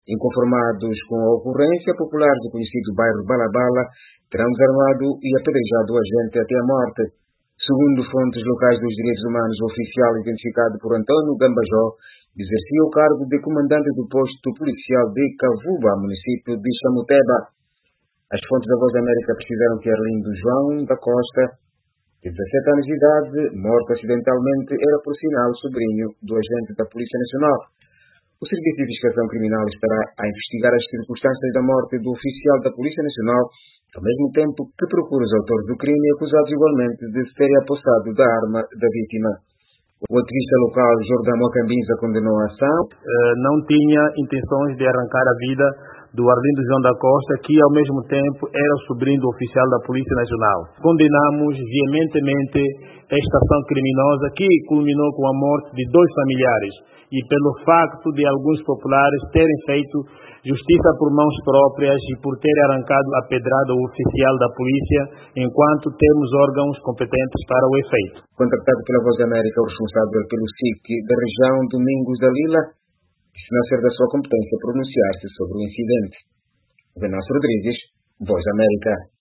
Inconformados com a ocorrência, populares do conhecido bairro Balabala terão desarmado e apedrejado o agente até a morte. Segundo fontes locais dos direitos humanos, o oficial identificado por Antônio Gambajó exercia o cargo de comandante do posto policial de Kavuba, município de Chamuteba. As fontes da Voz da América precisaram que Arlindo João da Costa, de 17 anos de idade, morto acidentalmente, era por sinal sobrinho do agente da Polícia Nacional. O Serviço de Investigação Criminal estará a investigar as circunstâncias da morte do oficial da Polícia Nacional, ao mesmo tempo que procura os autores do crime, acusados igualmente de se terem apossado da arma da vítima. O ativista local Jordão Mocambisa condenou a ação. Não tinha intenções de arrancar a vida do Arlindo João da Costa, que ao mesmo tempo era o sobrinho do oficial da Polícia Nacional. Condenamos veementemente esta ação criminosa que culminou com a morte de 2 familiares e pelo facto de alguns populares terem feito justiça por mãos próprias e por terem arrancado a pedrada ao oficial da polícia, enquanto temos órgãos competentes para o efeito. Contactado pela Voz da América, o responsável pelo SIC da região Domingos da Lila disse não ser da sua competência pronunciar-se sobre o incidente. Venâncio Rodrigues, Voz da América.